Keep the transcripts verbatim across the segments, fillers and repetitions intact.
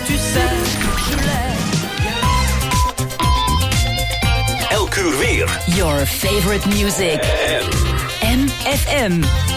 tu sais, je l'ai. Elk uur weer. Your favorite music. M F M.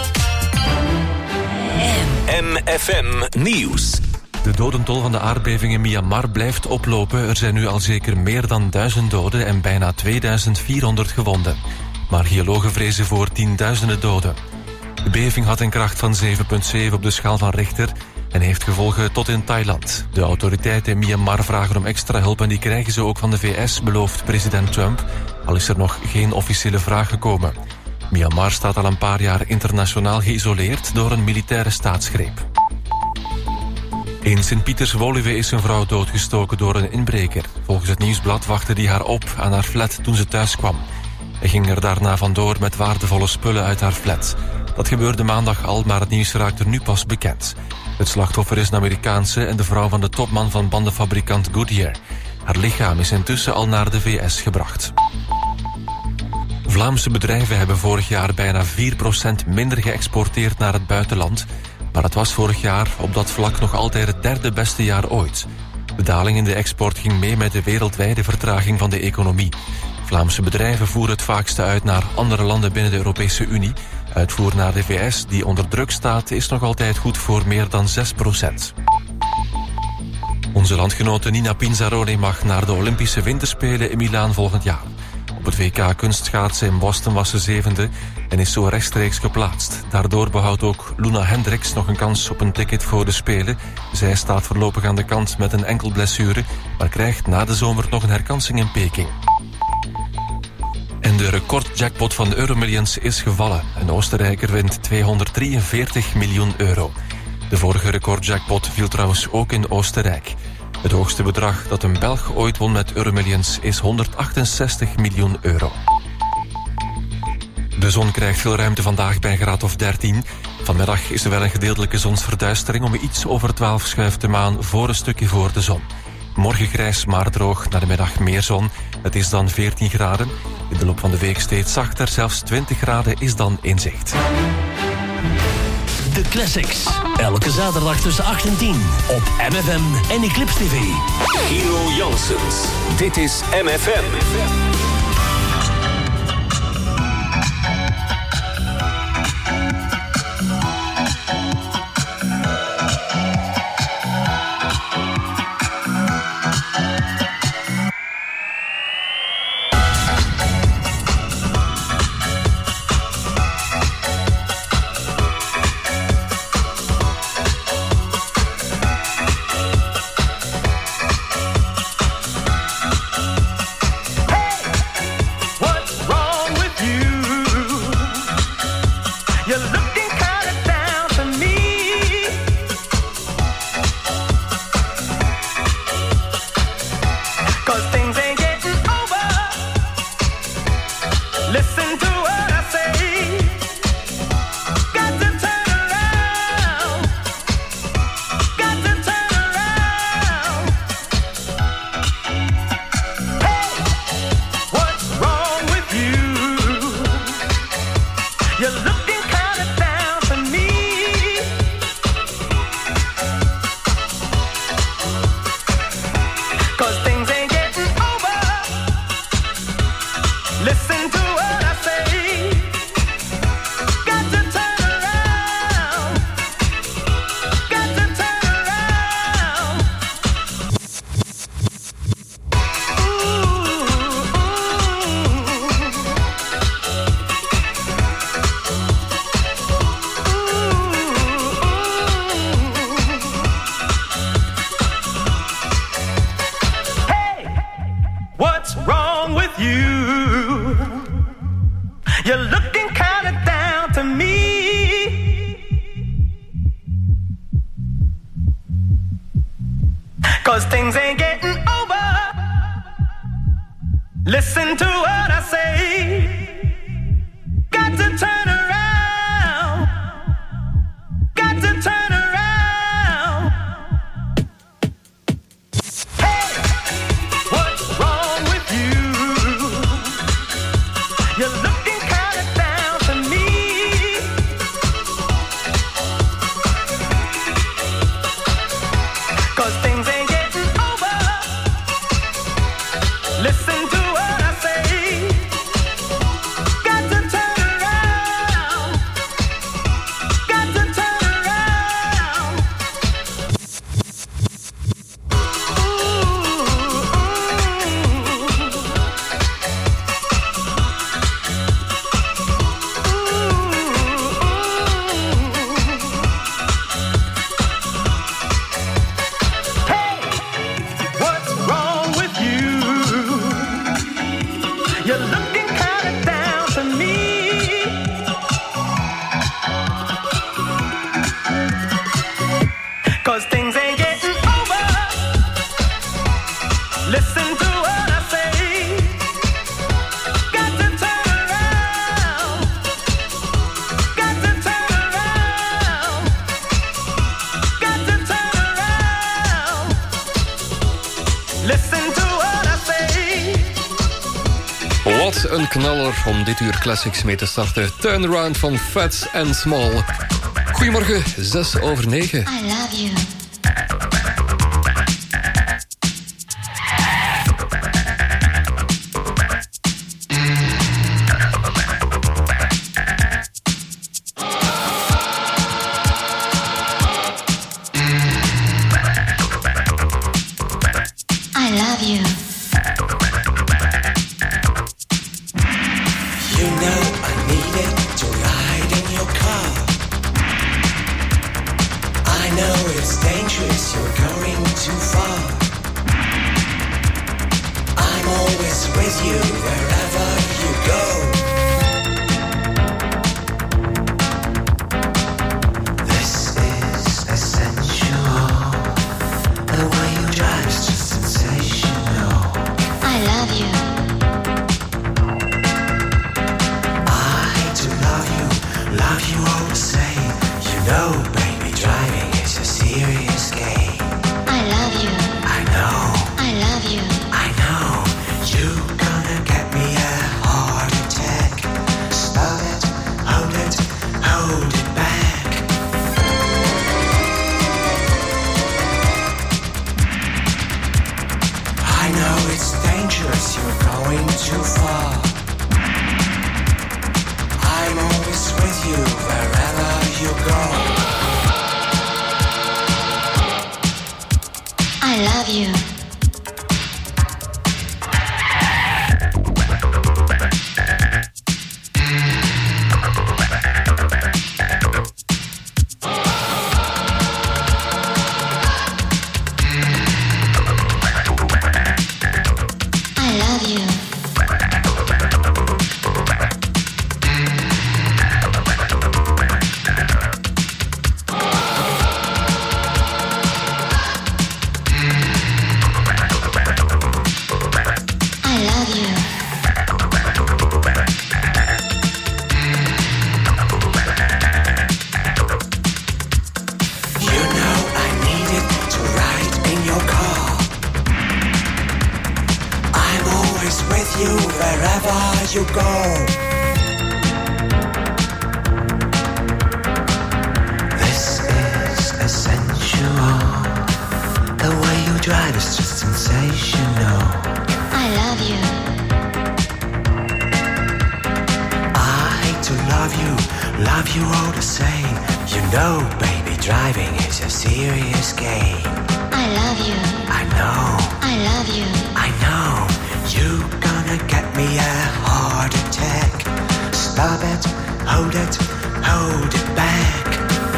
M F M Nieuws. De dodentol van de aardbeving in Myanmar blijft oplopen. Er zijn nu al zeker meer dan duizend doden en bijna tweeduizend vierhonderd gewonden. Maar geologen vrezen voor tienduizenden doden. De beving had een kracht van zeven komma zeven op de schaal van Richter en heeft gevolgen tot in Thailand. De autoriteiten in Myanmar vragen om extra hulp en die krijgen ze ook van de V S, belooft president Trump, al is er nog geen officiële vraag gekomen. Myanmar staat al een paar jaar internationaal geïsoleerd door een militaire staatsgreep. In Sint-Pieters-Woluwe is een vrouw doodgestoken door een inbreker. Volgens het Nieuwsblad wachtte die haar op aan haar flat toen ze thuis kwam. Hij ging er daarna vandoor met waardevolle spullen uit haar flat. Dat gebeurde maandag al, maar het nieuws raakt nu pas bekend. Het slachtoffer is een Amerikaanse en de vrouw van de topman van bandenfabrikant Goodyear. Haar lichaam is intussen al naar de V S gebracht. Vlaamse bedrijven hebben vorig jaar bijna vier procent minder geëxporteerd naar het buitenland. Maar het was vorig jaar op dat vlak nog altijd het derde beste jaar ooit. De daling in de export ging mee met de wereldwijde vertraging van de economie. Vlaamse bedrijven voeren het vaakste uit naar andere landen binnen de Europese Unie. Uitvoer naar de V S, die onder druk staat, is nog altijd goed voor meer dan zes procent. Onze landgenote Nina Pinzaroni mag naar de Olympische Winterspelen in Milaan volgend jaar. Op het W K kunstschaatsen in Boston was ze zevende en is zo rechtstreeks geplaatst. Daardoor behoudt ook Luna Hendricks nog een kans op een ticket voor de Spelen. Zij staat voorlopig aan de kant met een enkel blessure, maar krijgt na de zomer nog een herkansing in Peking. En de recordjackpot van de Euromillions is gevallen. Een Oostenrijker wint tweehonderddrieënveertig miljoen euro. De vorige recordjackpot viel trouwens ook in Oostenrijk. Het hoogste bedrag dat een Belg ooit won met Euromillions is honderdachtenzestig miljoen euro. De zon krijgt veel ruimte vandaag bij een graad of dertien. Vanmiddag is er wel een gedeeltelijke zonsverduistering. Om iets over twaalf schuift de maan voor een stukje voor de zon. Morgen grijs, maar droog, naar de middag meer zon. Het is dan veertien graden. In de loop van de week steeds zachter, zelfs twintig graden is dan in zicht. De Classics. Elke zaterdag tussen acht en tien op M F M en Eclipse T V. Gino Janssens. Dit is M F M. Things ain't getting things ain't getting over. Listen to what I say. Got to turn around. Got to turn around. Got to turn around. Listen to what I say. Wat een knaller om dit uur Classics mee te starten. Turnaround van Fats and Small. Goedemorgen, zes over negen. I love you. I love you. You know I needed to ride in your car. I know it's dangerous, you're going too far. I'm always with you wherever you go. This is essential. The way you drive's just sensational. I love you. Love you all the same. You know, baby, driving is a serious game. I love you. I know. I love you. I know. You gonna get me a heart attack. Stop it, hold it, hold it back. I know it's dangerous, you're going too far. I'm always with you wherever you go. I love you. I love you. You go. This is essential. The way you drive is just sensational. I love you. I hate to love you, love you all the same. You know, baby, driving is a serious game. I love you. I know. I love you. I know. You gonna get me a heart attack. Stop it, hold it, hold it back.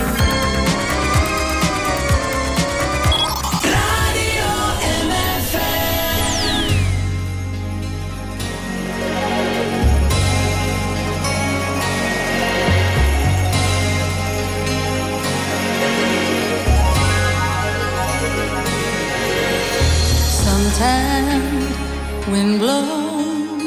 Radio M F M. Sometimes wind blows,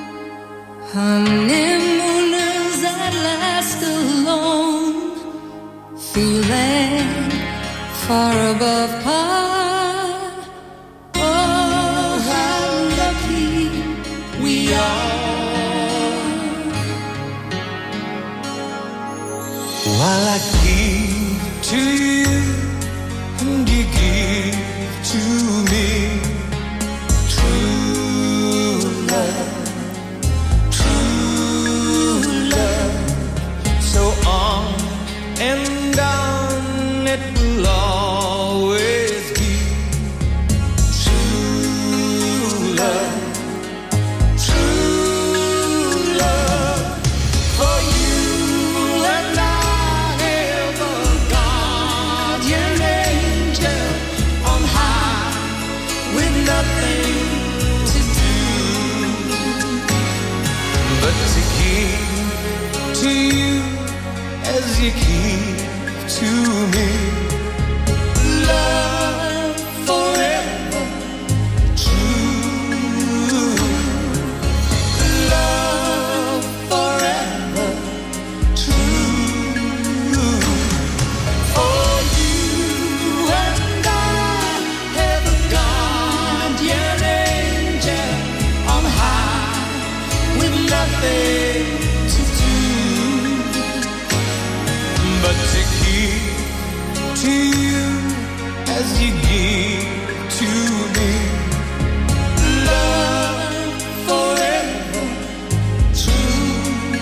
honeymooners at last alone, feeling far above par. Oh, how lucky we are. While I give to you and you give to me. And down it will always be true love, true love. For you and I have a guardian angel on high. as you give to me. Love forever true.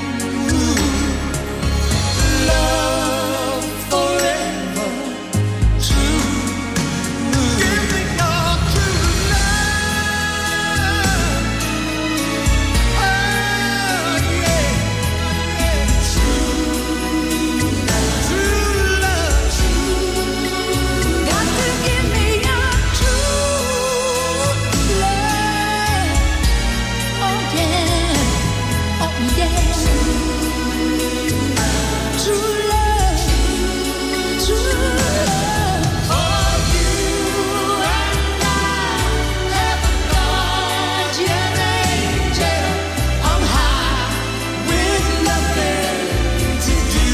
Love forever true. Give me your true love. Oh yeah, yeah. True love, true love, true. Got to give me your true love. Oh yeah, oh yeah. True love, true love. For you and I have a guardian angel on high with nothing to do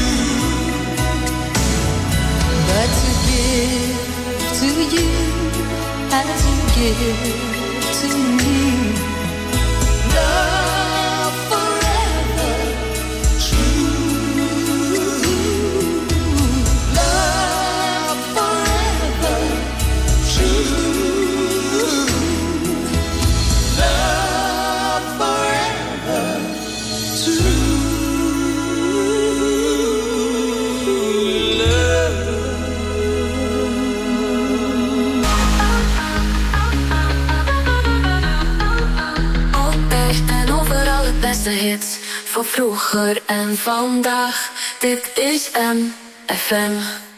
but to give to you as you give to me. Love forever true. Love forever true. Love forever true. Altijd en overal het beste hits. Van vroeger en vandaag. Dit is M F M.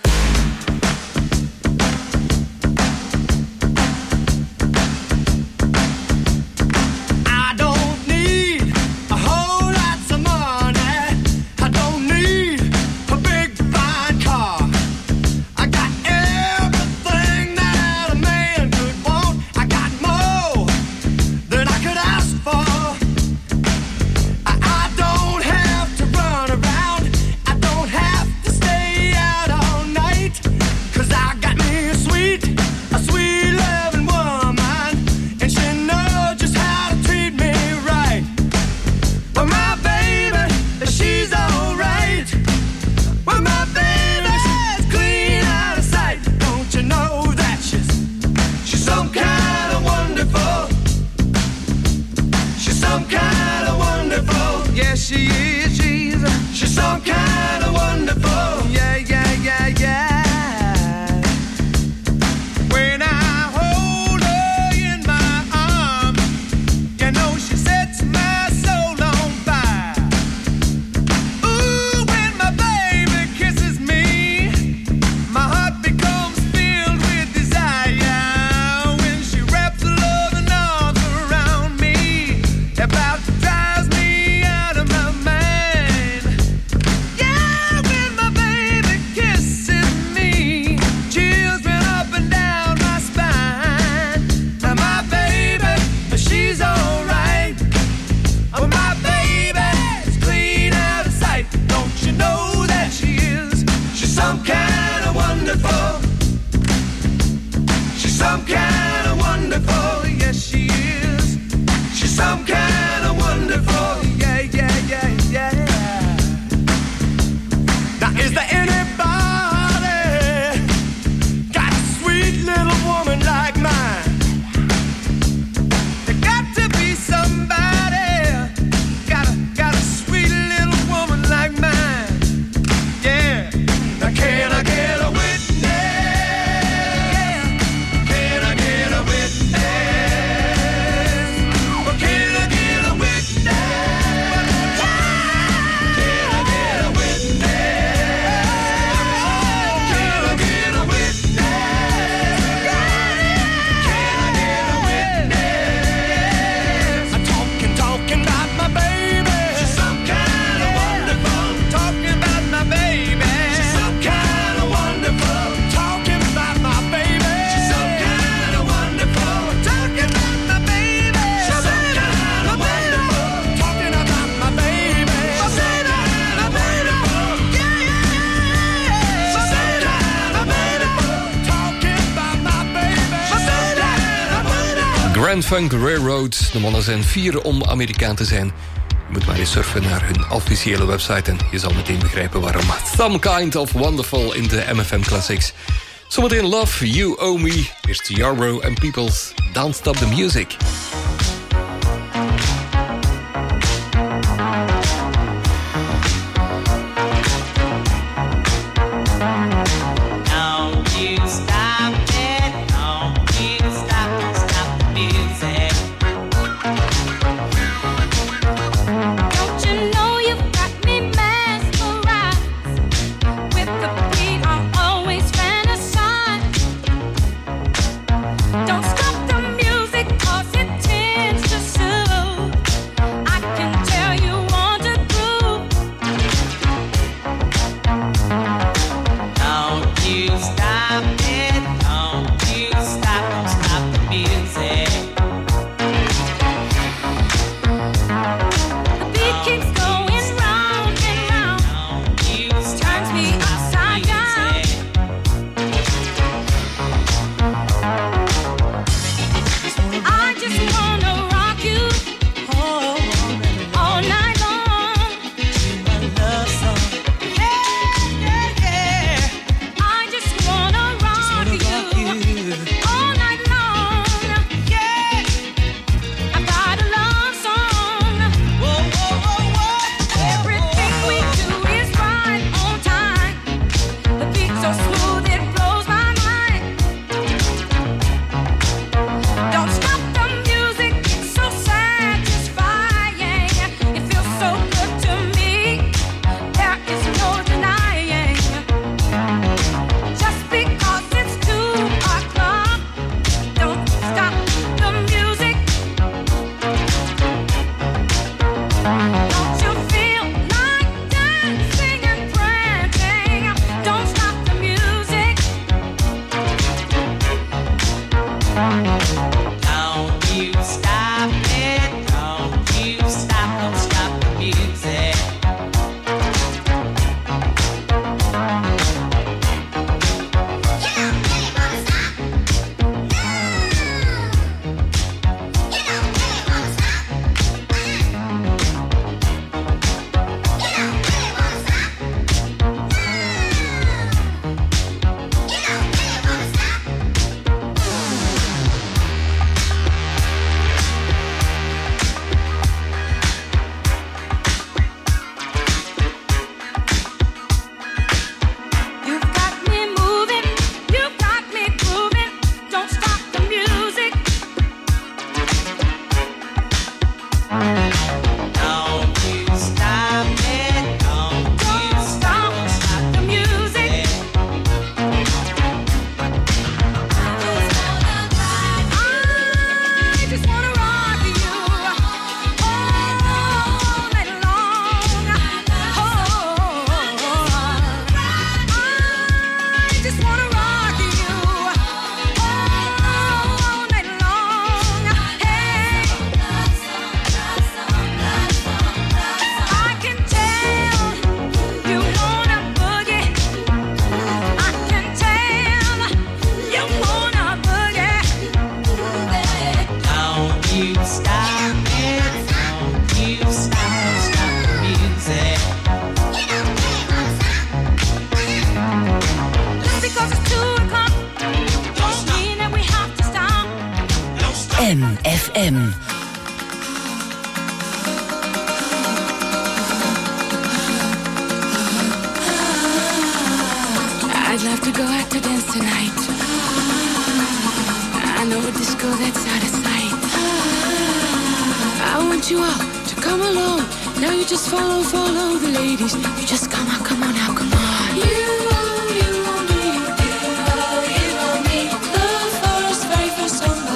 I don't need a whole lot of money. I don't need a big fine car. I got everything that a man could want. I got more than I could ask for. I, I don't have to run around. I don't have to stay out all night. 'Cause I got me a sweet, a sweet loving woman. And she knows just how to treat me right. Well, my baby, she's alright. Well, my baby, she's clean out of sight. Don't you know that she's, she's some kind of wonderful. She's some kind of wonderful. Yes, she is. She's, she's some kind of wonderful. Yeah, yeah, yeah, yeah. When I hold her in my arms, you know she sets my soul on fire. Ooh, when my baby kisses me, my heart becomes filled with desire. When she wraps her loving arms around me, about drives me out of my mind. Yeah, when my baby kisses me, chills run up and down my spine. Now my baby, she's alright. Oh, my baby's clean out of sight. Don't you know that she is? She's some kind of wonderful. She's some kind of wonderful. Yes, she is. She's some kind of wonderful. Yeah, yeah, yeah, yeah. Now, is there anybody got a sweet little woman like mine? There got to be somebody got a got a sweet little woman like mine. Yeah. Now, can I get a witness? Can I get a witness? Well, can I get a witness? Can I get a witness? Can I get a witness? Can I get a witness? I'm talking, talking about my baby. She's some kind of wonderful. Talking about my baby. She's some kind of wonderful. Talking about my baby. She's some kind of wonderful. Talking about my baby. She's some kind of wonderful. Talking about my baby. She's some kind of wonderful. Yeah, yeah, yeah. She's some kind of wonderful. Talking about my baby. She's some kind of wonderful. Grand Funk Railroad. De mannen zijn fier om Amerikaan te zijn. Je moet maar eens surfen naar hun officiële website en je zal meteen begrijpen waarom. Some Kind of Wonderful in de M F M Classics. Zometeen Love, You Owe Me. Eerst Yarrow and Peoples, Don't Stop the Music. Don't stop the music, 'cause it tends to soothe. I can tell you want to groove. Don't you stop it, don't you stop, don't stop the music. The beat keeps going round and round. Don't you turns me upside down. I just wanna rock you all night long. My love song. Yeah, yeah, yeah. I just wanna rock you all night long. Yeah, I've got a love song. Whoa, whoa, whoa, whoa. Everything we do is right on time. The beat's so smooth it blows my mind. Don't stop the music, it's so satisfying. It feels so good to me, there is no denying. Just because it's two o'clock, don't stop the music. Don't you feel like dancing and prancing? Don't stop the music. Don't you stop it, don't you stop, don't stop the music. You've got me moving, you've got me grooving. Don't stop the music. Don't you stop it, don't you stop, don't stop the music. I just wanna rock you all night long. Oh, I just wanna rock you all night long. Hey, I can tell you wanna boogie. I can tell you wanna boogie. Don't you stop it, don't you stop, don't stop the music. Just because it's two o'clock, don't mean that we have to stop. M F M. I'd love to go out to dance tonight. I know a disco that's out of sight. I want you all to come along. Now you just follow, follow the ladies. You just come on, come on now, come on. You, you want me, you, you want me. The first, very first samba.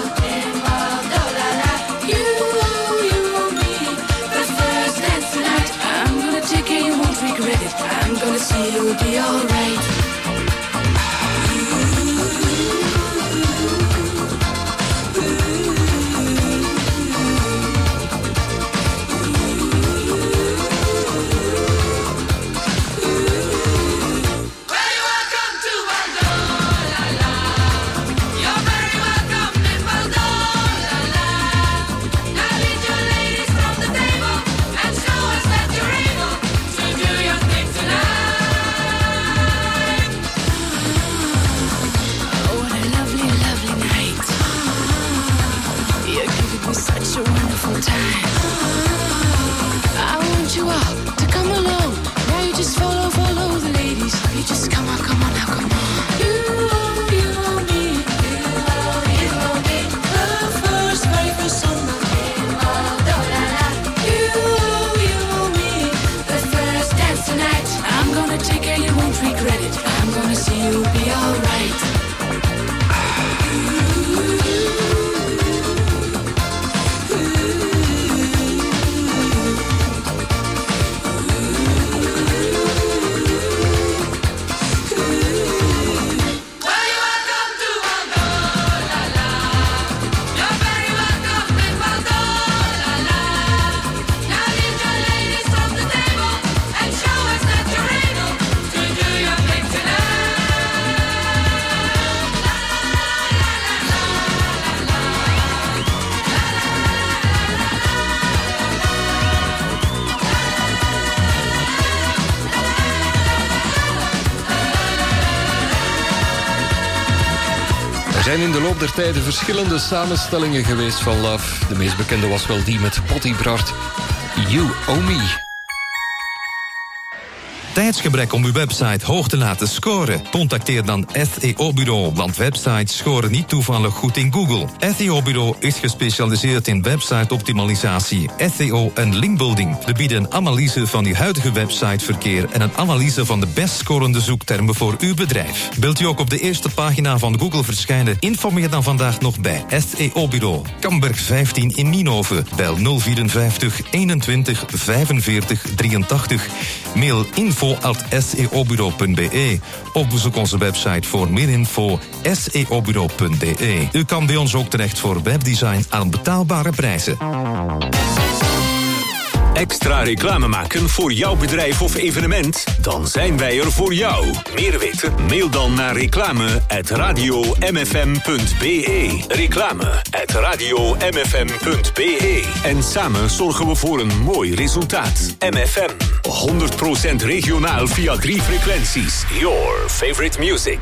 You, you want me. The first dance tonight. I'm gonna take it, you won't regret it. I'm gonna see you'll be alright. one time. I want you all to come along. Now you just follow, follow the ladies. You just come on, come on, now come on. You, you, me, you, you, me. The first, very first song. Tonight, I'm gonna take care, you won't regret it. I'm gonna see you'll be alright. Er zijn in de loop der tijden verschillende samenstellingen geweest van Love. De meest bekende was wel die met Potty Brart. You Owe Me. Tijdsgebrek om uw website hoog te laten scoren? Contacteer dan S E O-bureau, want websites scoren niet toevallig goed in Google. S E O-bureau is gespecialiseerd in website-optimalisatie, S E O en linkbuilding. We bieden een analyse van uw huidige websiteverkeer en een analyse van de best scorende zoektermen voor uw bedrijf. Wilt u ook op de eerste pagina van Google verschijnen? Informeer dan vandaag nog bij S E O-bureau. Kamberg vijftien in Nienhoven. Bel nul vierenvijftig eenentwintig vijfenveertig drieëntachtig. Mail info at s e o bureau punt b e of bezoek onze website voor meer info s e o bureau punt b e. U kan bij ons ook terecht voor webdesign aan betaalbare prijzen. Extra reclame maken voor jouw bedrijf of evenement? Dan zijn wij er voor jou. Meer weten? Mail dan naar reclame at radio m f m punt b e. Reclame at radio m f m punt b e. En samen zorgen we voor een mooi resultaat. M F M, honderd procent regionaal via drie frequenties. Your favorite music.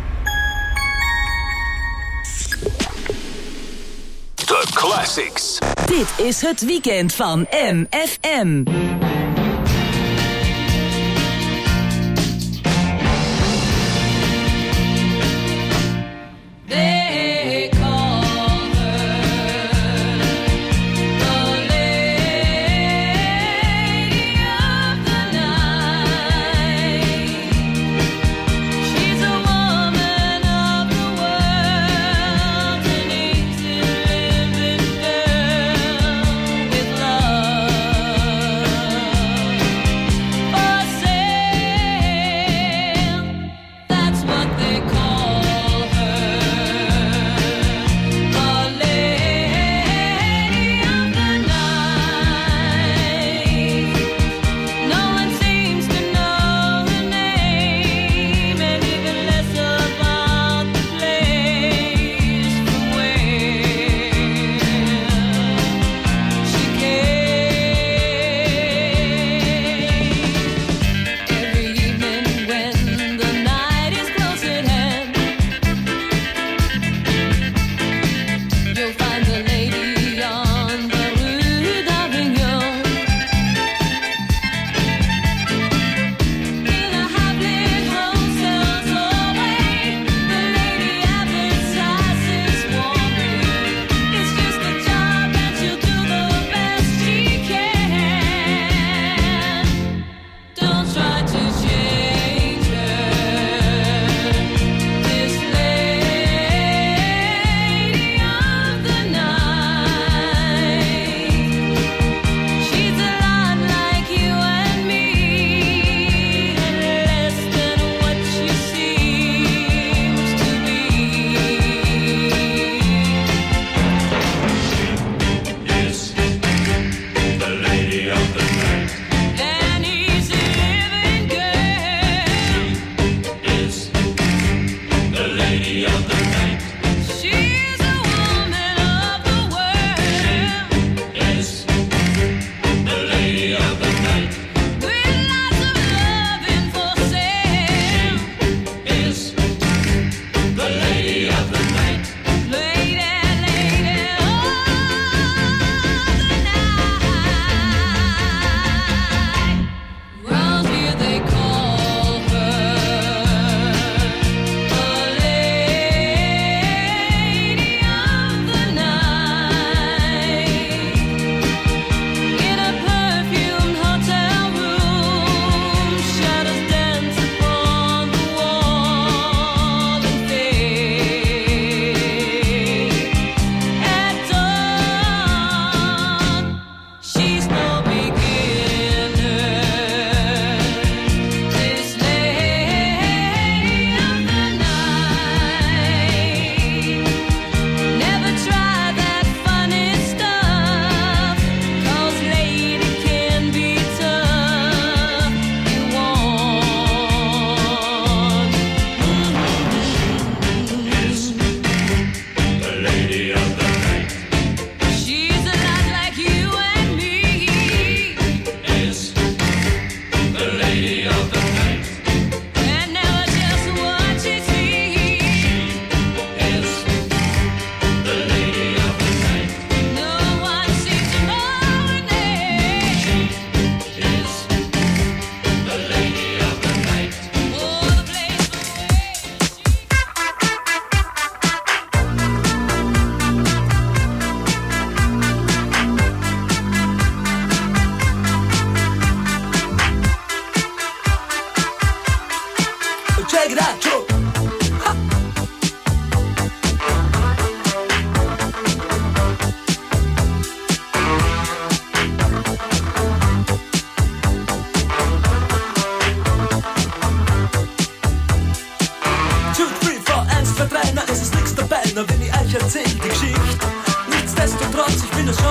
The Classics. Dit is het weekend van M F M. Love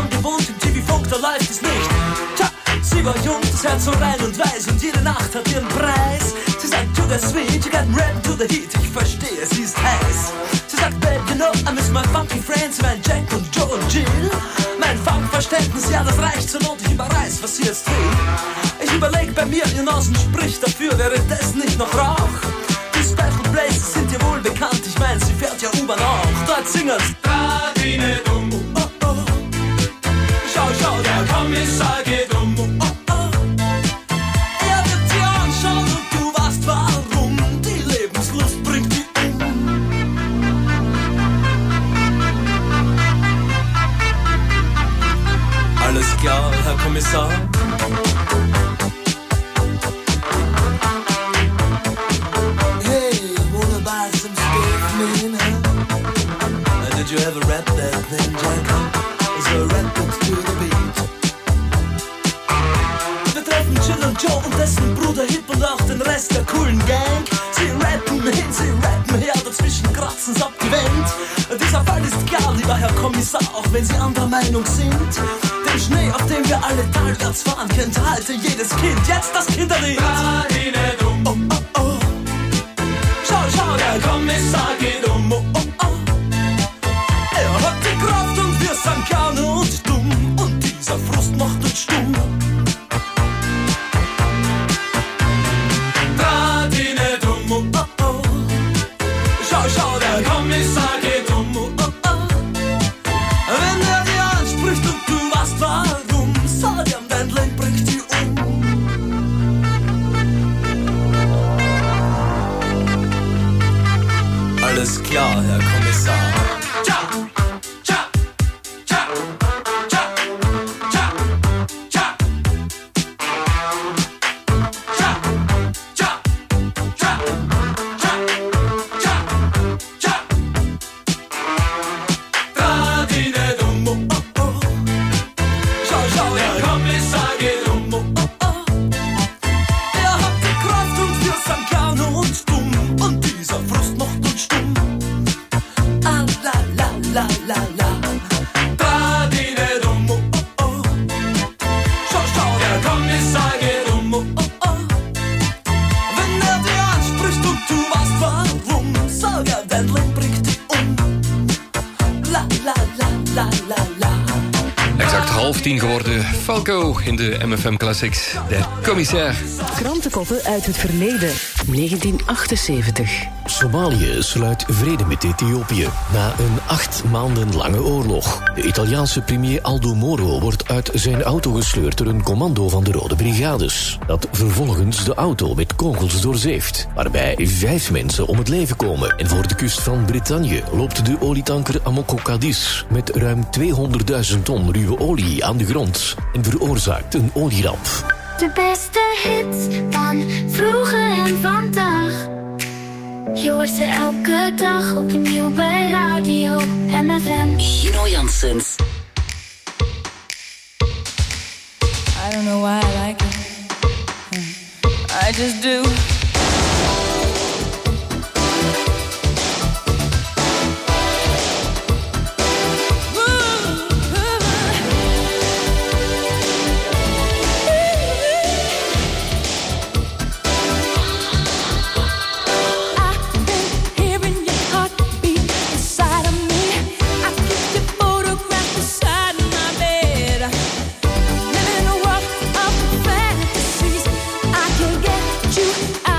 dran gewohnt, im T V-Funk, da läuft es nicht. Tja, sie war jung, das Herz so rein und weiß und jede Nacht hat ihren Preis. Sie sagt, sugar sweet, you got red to the heat, ich verstehe, sie ist heiß. Sie sagt, babe, you know, I miss my funky friends, mein Jack und Joe und Jill. Mein Funkverständnis, ja, das reicht zur Not, ich überreiß, was sie jetzt will. Ich überleg bei mir, ihr Nasen spricht dafür, wäre das nicht noch Rauch? Die Special Places sind dir wohl bekannt, ich mein, sie fährt ja U-Bahn auch. Dort singen's Radine dumm, oh, oh, oh. Schau, schau, der Kommissar geht um, oh, oh, oh. Er wird dir anschauen und du weißt warum, die Lebenslust bringt die um. Alles klar, Herr Kommissar. Did you ever rap that thing, Jack? So rap it to the beat. Wir treffen Jill und Joe und dessen Bruder Hip und auch den Rest der coolen Gang. Sie rappen hin, sie rappen her, dazwischen kratzen's ab die Wand. Dieser Fall ist klar, lieber Herr Kommissar, auch wenn Sie anderer Meinung sind. Den Schnee, auf dem wir alle talwärts fahren, kennt halte jedes Kind. Jetzt das Kinderlied. Oh, oh, oh. Schau, schau, der Kommissar geht um. Oh, oh, oh. Er hat die Kraft und wir sind gerne und dumm. Und dieser Frust macht uns stumm. Radine dumm, oh, oh, oh. Schau, schau, der Kommissar geht um, oh, oh, oh. Wenn er dir anspricht und du weißt warum, sag ihm, dein Leben bringt die um. Alles klar, Herr Kommissar. Ciao. tien geworden. Falco in de M F M Classics. De commissair. Krantenkoppen uit het verleden. negentien achtenzeventig. Somalië sluit vrede met Ethiopië na een acht maanden lange oorlog. De Italiaanse premier Aldo Moro wordt uit zijn auto gesleurd door een commando van de Rode Brigades, dat vervolgens de auto met kogels doorzeeft, waarbij vijf mensen om het leven komen. En voor de kust van Bretagne loopt de olietanker Amoco Cadiz met ruim tweehonderdduizend ton ruwe olie aan de grond en veroorzaakt een olieramp. De beste hits van vroeger en vandaag. Je hoort ze elke dag opnieuw bij Radio M F M. Gino Janssens. I don't know why I like it. I just do. I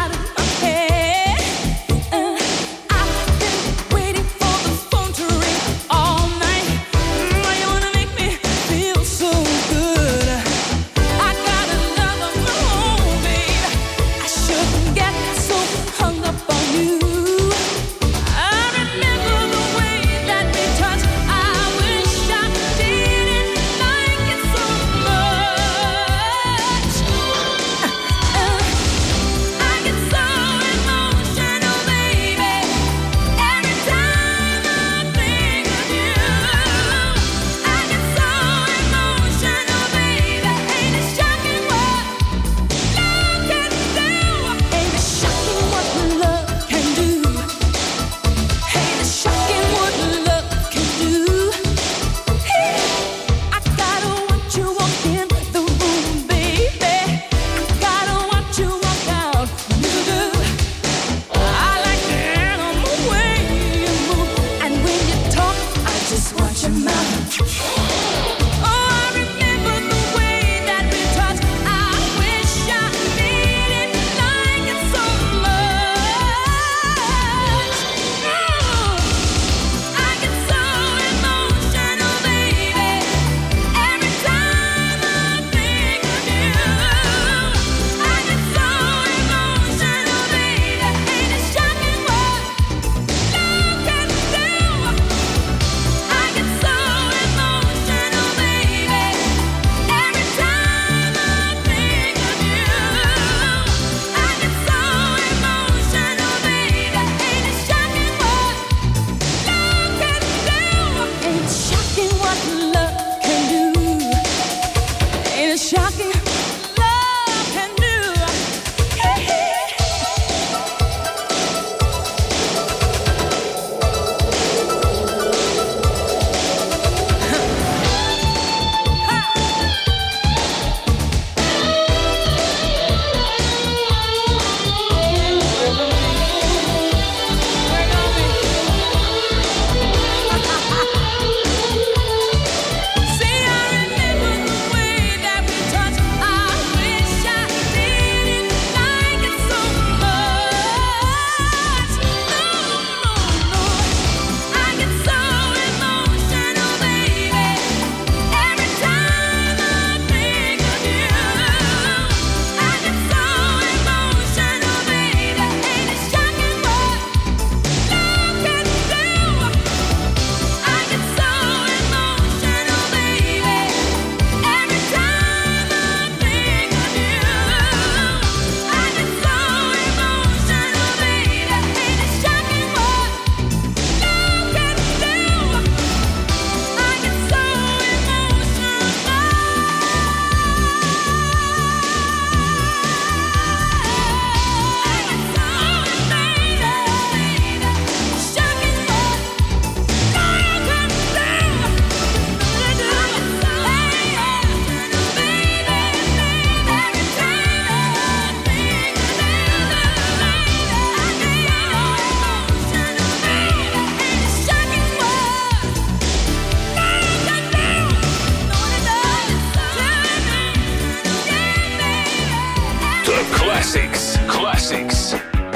Classics, classics.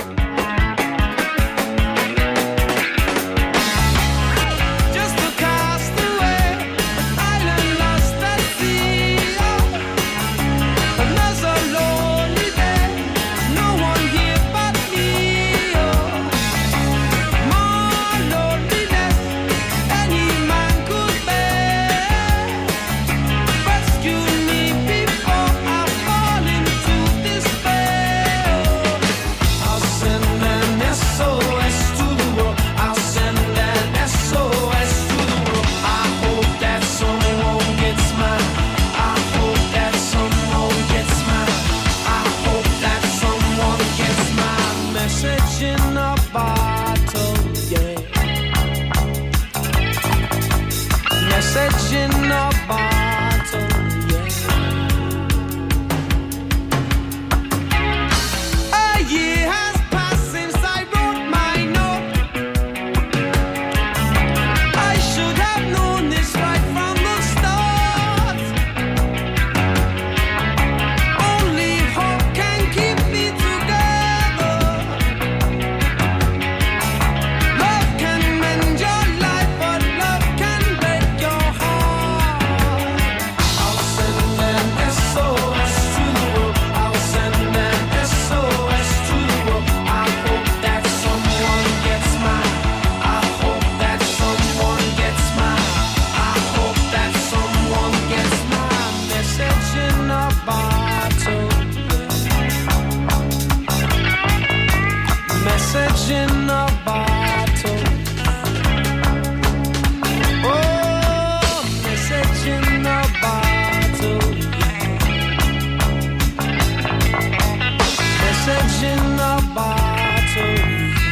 Just a castaway, island lost at sea. Another lonely day, no one here but me. More loneliness any man could bear. Rescue me before I fall into despair. I'll send an S O S to the world. I'll send an S O S to the world. I hope that someone gets mine. I hope that someone gets mine. I hope that someone gets my message in a bottle, yeah. Message in a bottle, yeah. A year has passed since I wrote my note. I should have known this right from the start. Only hope can keep me together. Love can mend your life, but love can break your heart. I'll send an S O S to the world. I'll send an S O S to the world. I hope that someone gets mine. I hope that someone gets mine. I hope that someone gets my message in a bottle. Message in a bottle. Oh, message in a bottle. Message in a bottle.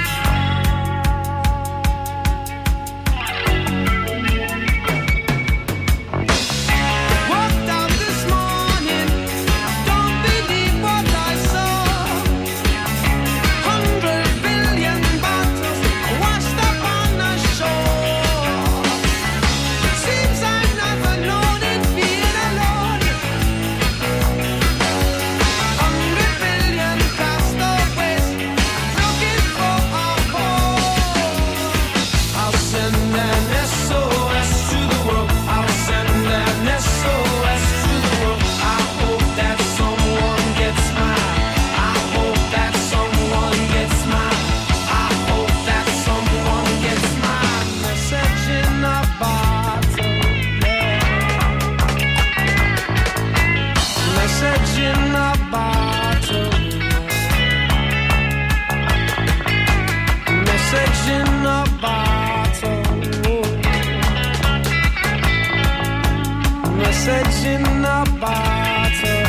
Walked out this morning, don't believe what I saw. Hundred billion bottles washed up on the shore. Seems I've never known it being alone. Hundred billion castaways looking for a home. I'll send an S O S to the world. I'll send an S O S to the world. I hope that someone gets mine. I hope that someone gets mine. I hope that someone gets my message in a bottle. Yeah. Message in a bottle. Message in a bottle. Message in a bottle.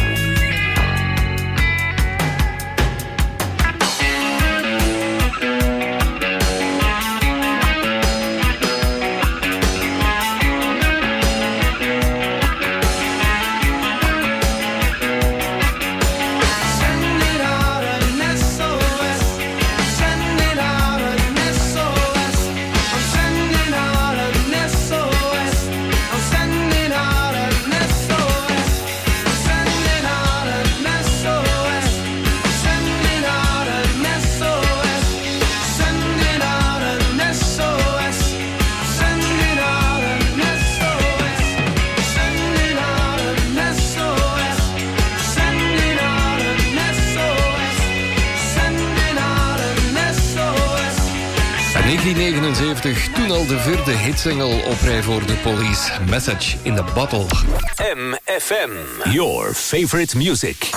Send it out an S O S. Send it out an S O S. I'm sending out an S O S. I'm sending out an S O S. I'm sending out an S O S. Sending out an S O S. Sending out an S O S. Sending out an S O S. Sending out an S O S. Sending out an S O S. Sending out an S O S. In negentien negenenzeventig, toen al de vierde hitsingle op rij voor de Police, Message in a Bottle. M F M, your favorite music.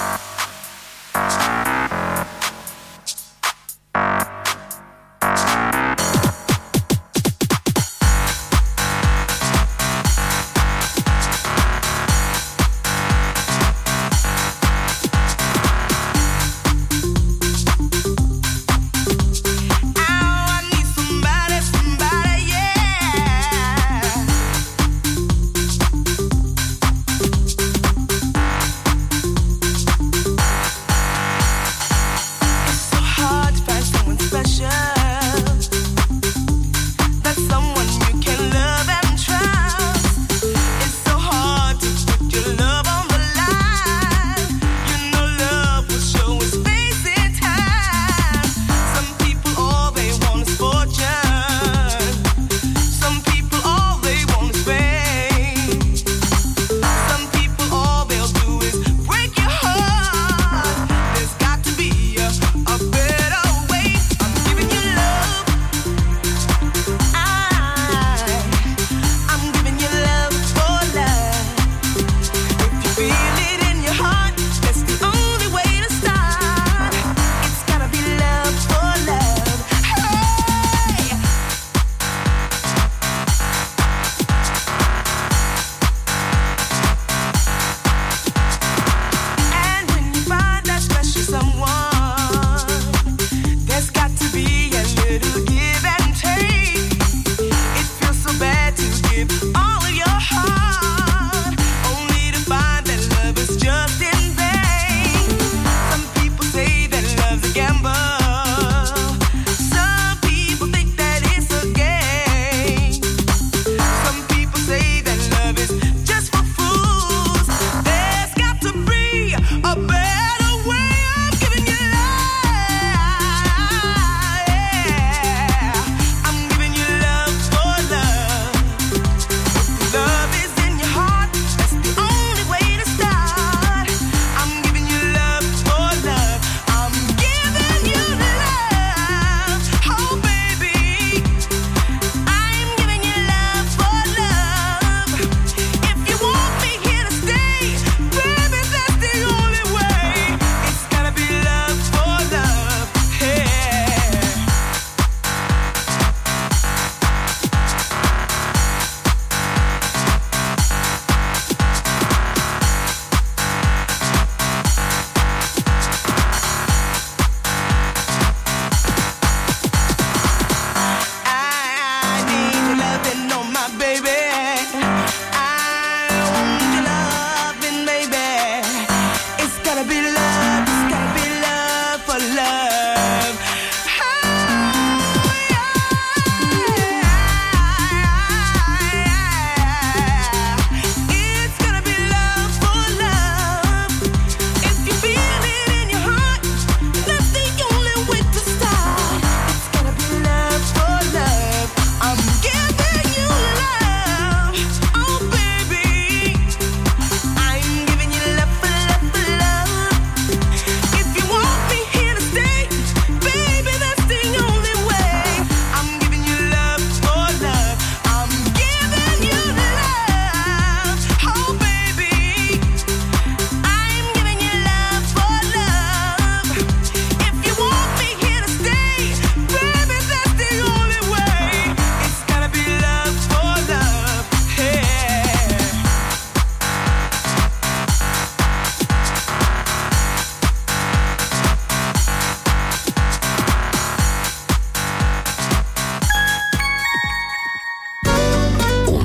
Somebody, somebody, yeah.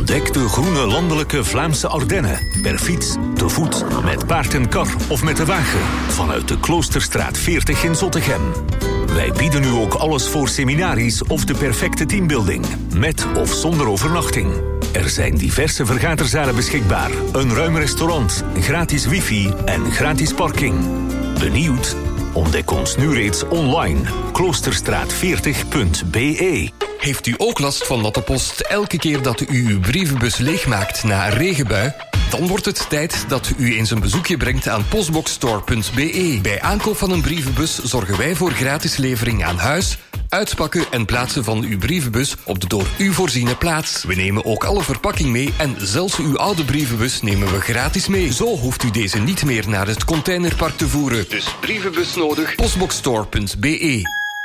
Ontdek de groene landelijke Vlaamse Ardennen. Per fiets, te voet, met paard en kar of met de wagen. Vanuit de Kloosterstraat veertig in Zottegem. Wij bieden nu ook alles voor seminaries of de perfecte teambuilding. Met of zonder overnachting. Er zijn diverse vergaderzalen beschikbaar. Een ruim restaurant, gratis wifi en gratis parking. Benieuwd? Ontdek ons nu reeds online. kloosterstraat veertig punt b e. Heeft u ook last van natte post elke keer dat u uw brievenbus leegmaakt na een regenbui? Dan wordt het tijd dat u eens een bezoekje brengt aan postboxstore punt b e. Bij aankoop van een brievenbus zorgen wij voor gratis levering aan huis, uitpakken en plaatsen van uw brievenbus op de door u voorziene plaats. We nemen ook alle verpakking mee en zelfs uw oude brievenbus nemen we gratis mee. Zo hoeft u deze niet meer naar het containerpark te voeren. Dus brievenbus nodig, postboxstore punt b e.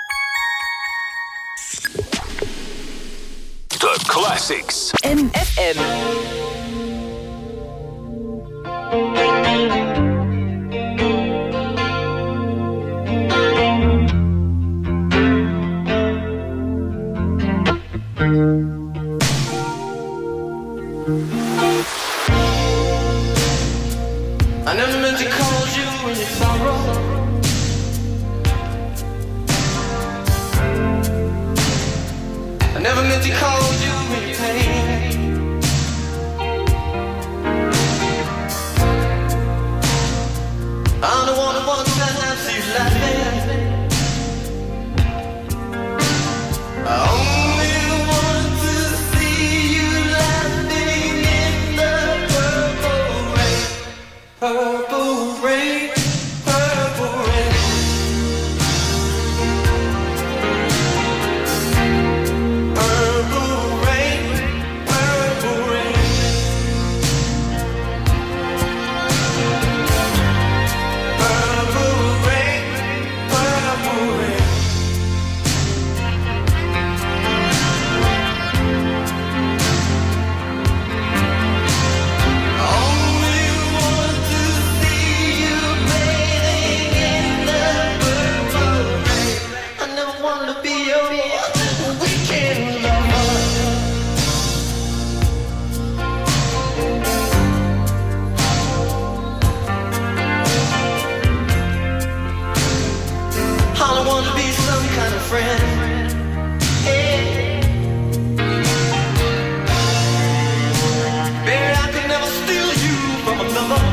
The Classics. M F M. I never meant to call you in your sorrow. I never meant to call you in your pain. I'm the one who wants to see you laughing. I only want to see you laughing in the purple rain. Purple rain, purple rain. Purple rain, purple rain. Purple rain, purple rain. I only want to see you bathing in the purple rain. I never wanted to be your weekend lover. All I want to be some kind of friend. Hey. Baby, I could never steal you from another.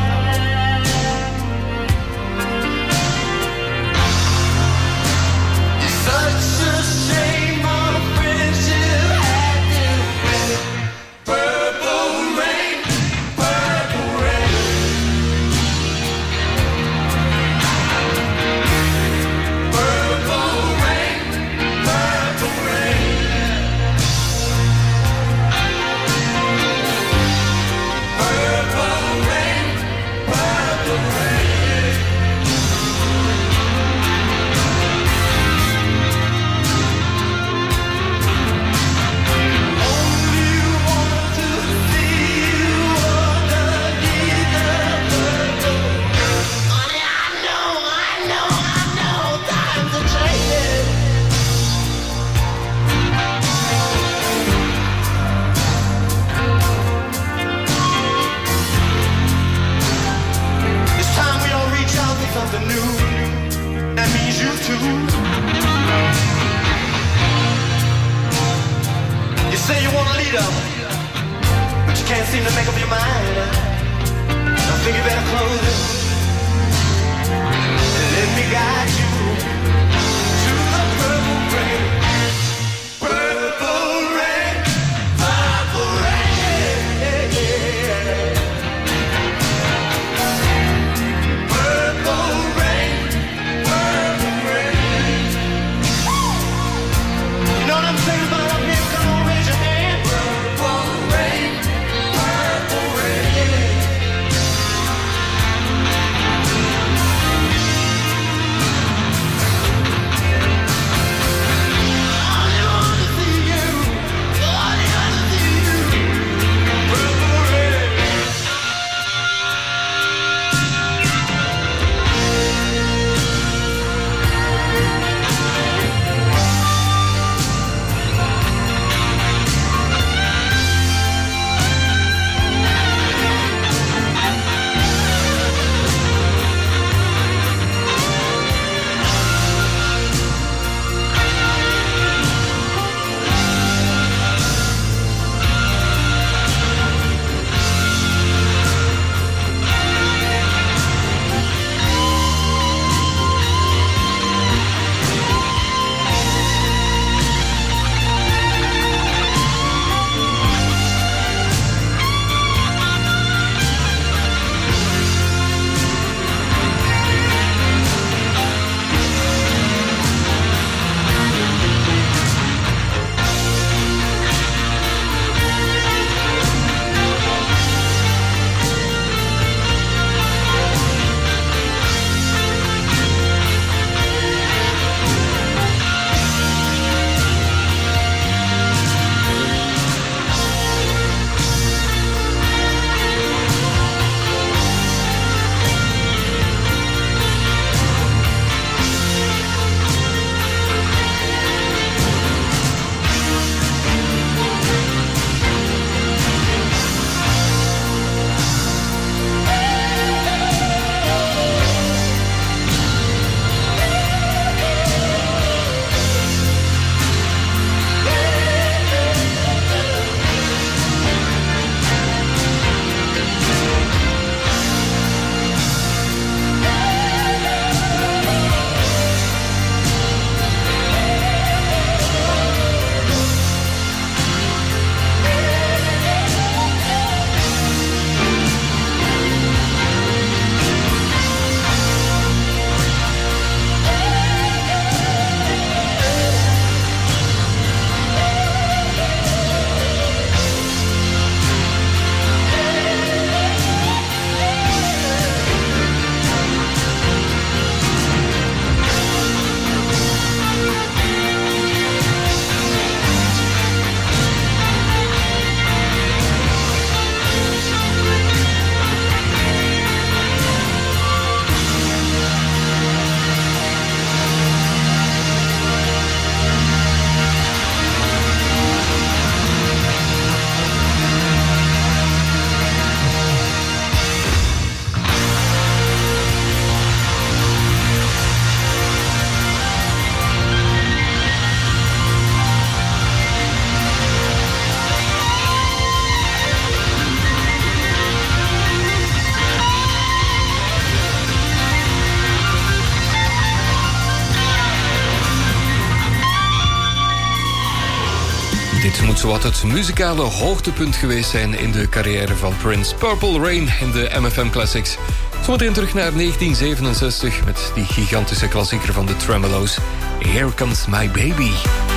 It's such a shame our friendship had to end. Purple rain, purple rain. Purple rain, purple rain. Purple rain, purple rain. Only want to see you underneath the purple rain. Honey, I know, I know, I know, times are changing. It's time we all reach out for something new. That means you too. You say you want a leader, but you can't seem to make up your mind. I think you better close it and let me guide you to the purple rain. Purple rain, purple rain. Purple rain, purple rain. You know what I'm saying about up here? Come on, raise your hand. Purple rain, purple rain. moet zowat het muzikale hoogtepunt geweest zijn in de carrière van Prince. Purple Rain in de M F M Classics. Zometeen terug naar negentien zevenenzestig met die gigantische klassieker van de Tremelo's. Here Comes My Baby.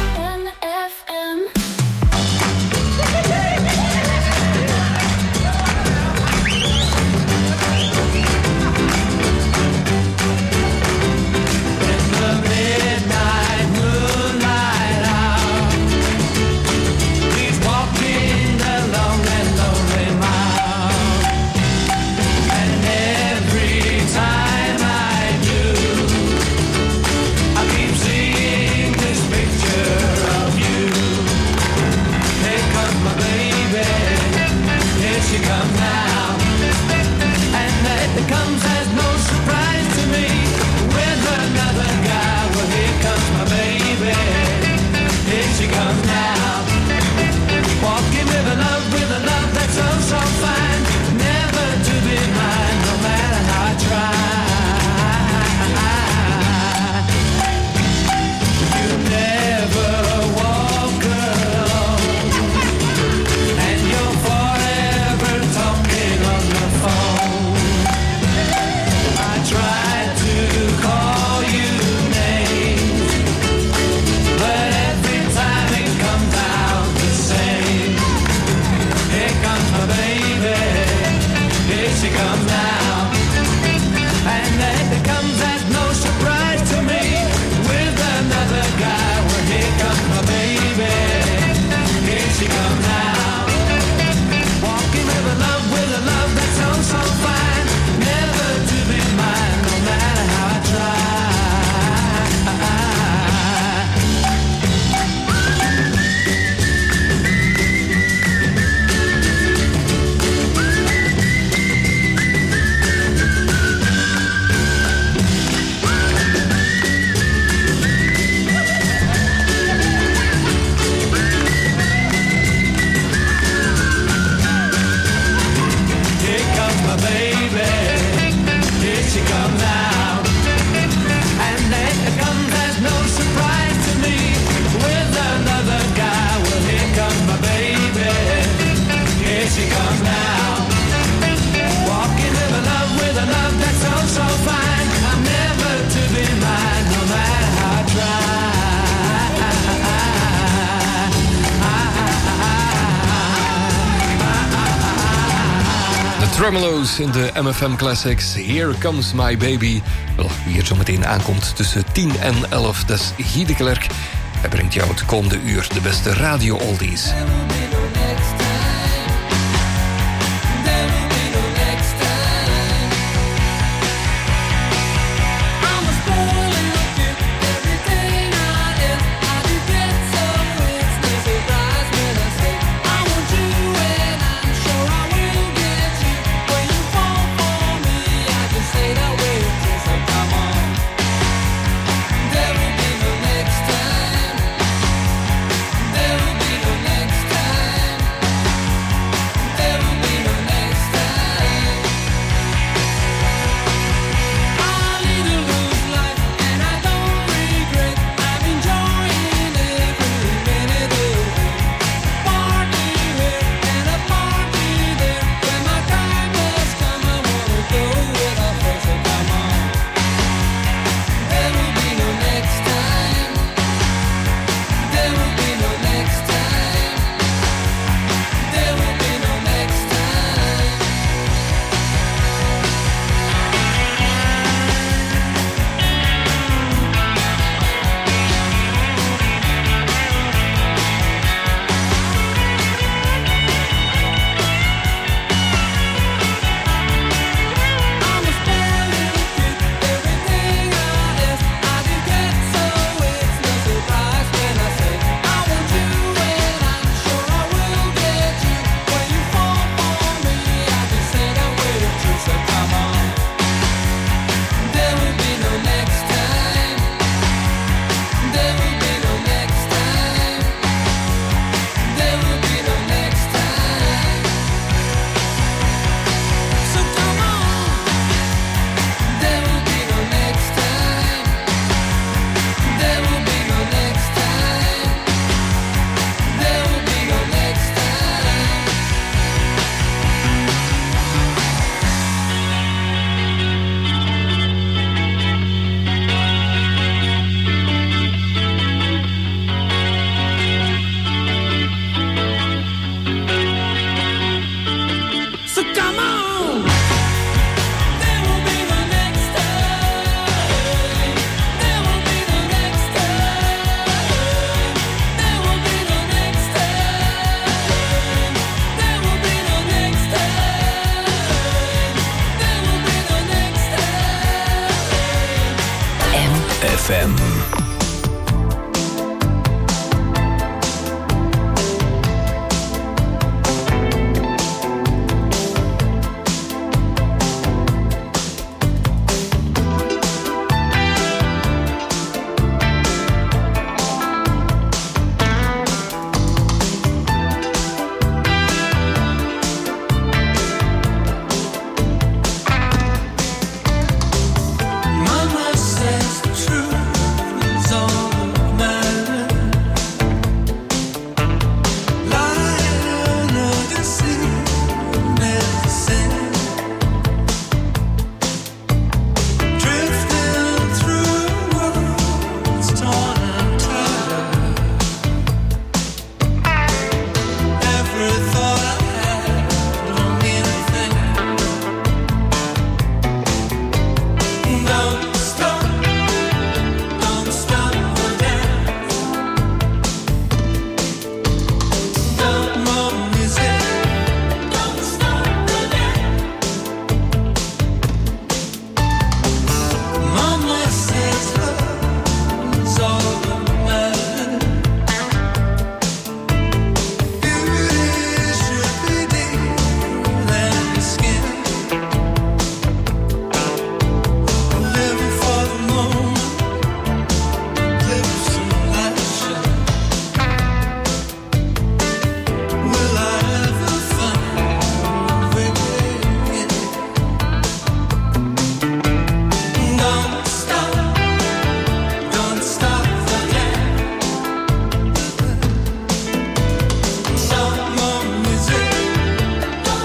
Tremelo's in de M F M Classics. Here Comes My Baby. Wel, wie hier zo meteen aankomt tussen tien en elf, dat is Guy de Klerk. Hij brengt jou het komende uur de beste radio-oldies.